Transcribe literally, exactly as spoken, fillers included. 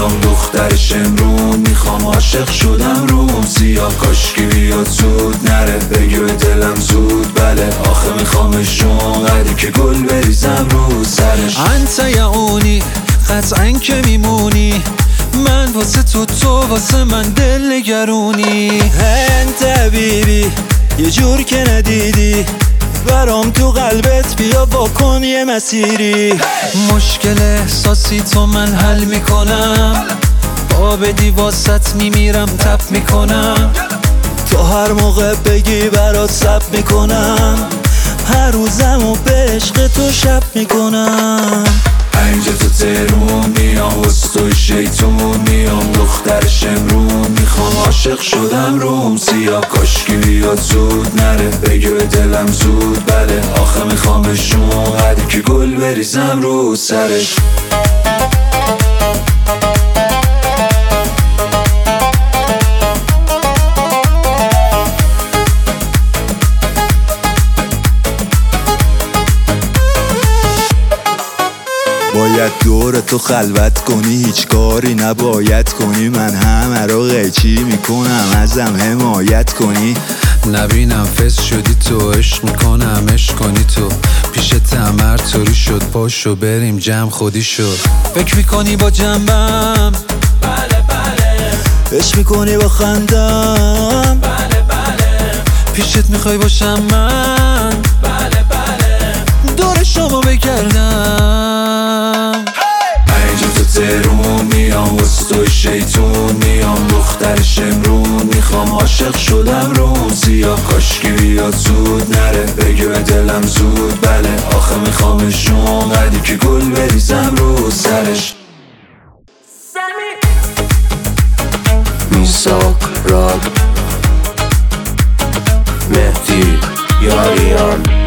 میام دختر شمرون، میخوام عاشق شدم روم سیاه، کاشکی بیاد زود نره بگه به دلم زود بله، آخه میخوامشون قدی که گل بریزم رو سرش. انت یعونی قطعا که میمونی، من واسه تو تو واسه من دل نگرونی. انت حبیبی یه جور که ندیدی، برام تو قلبت بیا بکن یه مسیری. مشکل احساسی تو من حل میکنم، با بدی واسط میمیرم تپ میکنم. تو هر موقع بگی برات سب میکنم، هر روزم و به عشق تو شب میکنم. اینجا تو تهرون میام واسه توی شیطون، میام دختر شمرون، میخوام عاشق شدم روم سیاه، کاشکی بیاد زود نره بگه به دلم زود بله، آخه میخوامشون قدی که گل بریزم رو سرش. باید دور تو خلوت کنی، هیچ کاری نباید کنی، من همه رو قیچی میکنم ازم حمایت کنی. نبینم فس شدی تو، عشق میکنم عشق کنی تو، پیش تمر طوری شد پاشو بریم جمع خودی شد. فکر میکنی با جنبم بله بله، عشق میکنی با خندم بله بله، پیشت میخوای باشم من بله بله، دور شما بگردم. اینجا تو تهرون میام واسه توی شیطون، میام دختر شمرون، میخوام عاشق شدم روم سیاه، کاشکی بیاد زود نره بگه به دلم زود بله، آخه میخوامشون قدی که گل بریزم رو سرش. میساق راد مهدی یاریان